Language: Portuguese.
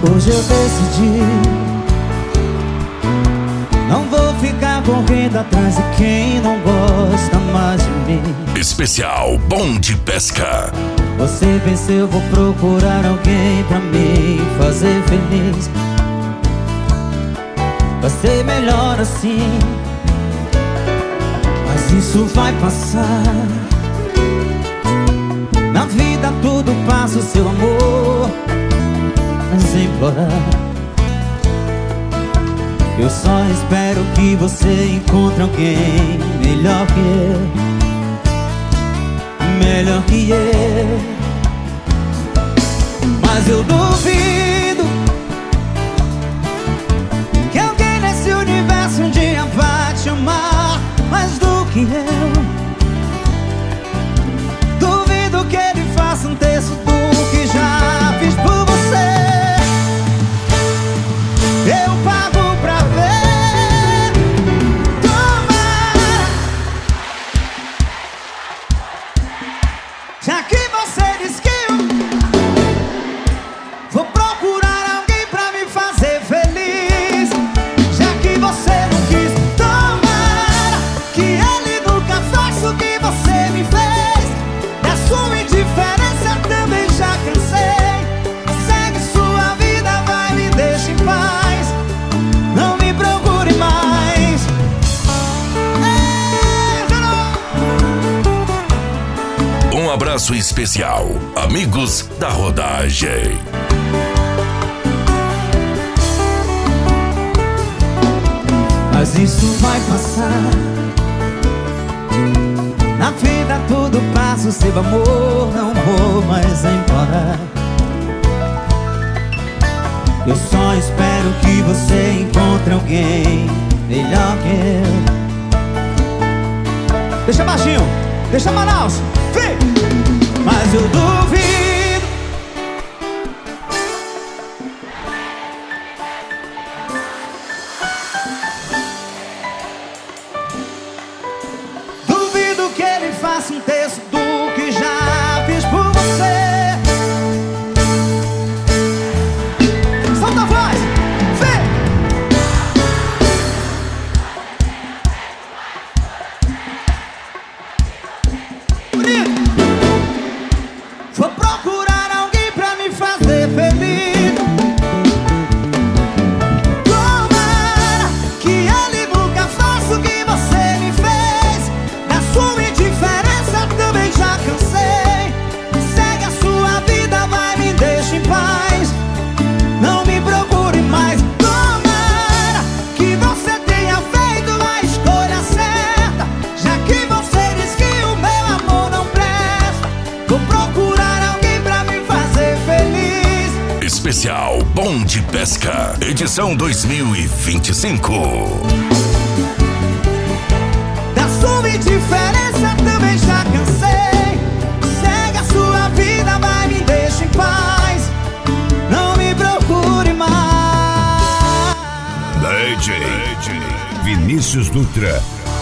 Hoje eu decidi, não vou ficar correndo atrás de quem não gosta mais de mim. Especial Bom de Pesca. Você venceu, vou procurar alguém pra me fazer feliz. Vai ser melhor assim, mas isso vai passar. Na vida tudo passa, o seu amor implorar. Eu só espero que você encontre alguém melhor que eu, melhor que eu. Mas eu duvido que alguém nesse universo um dia vai te amar mais do que eu. Duvido que ele faça um terço do que já fiz por você. Eu pago pra ver. Tomara, já que você diz que eu vou procurar alguém pra me fazer feliz. Já que você não quis, tomara que ele nunca faça o que você me fez. Da sua indiferença também já cansei. Segue sua vida, vai, me deixa em paz. Não me procure mais. Um abraço especial, amigos da rodagem. Mas isso vai passar. Na vida tudo passa, o seu amor não vou mais embora. Eu só espero que você encontre alguém melhor que eu. Deixa baixinho, deixa Manaus, vem! Mas eu duvido, duvido que ele faça um terço do que já fiz por você. Solta a voz, vem! Bonito! Vou procurar alguém pra me fazer feliz. Tomara que ele nunca faça o que você me fez. Da sua indiferença também já cansei. Segue a sua vida, vai, me deixa em paz. Não me procure mais. Tomara que você tenha feito a escolha certa. Já que você diz que o meu amor não presta, vou procurar alguém pra me fazer feliz. Especial Bom de Pesca, edição 2025. Da sua indiferença também já cansei. Segue a sua vida, vai, me deixa em paz. Não me procure mais. DJ Vinícius Dutra.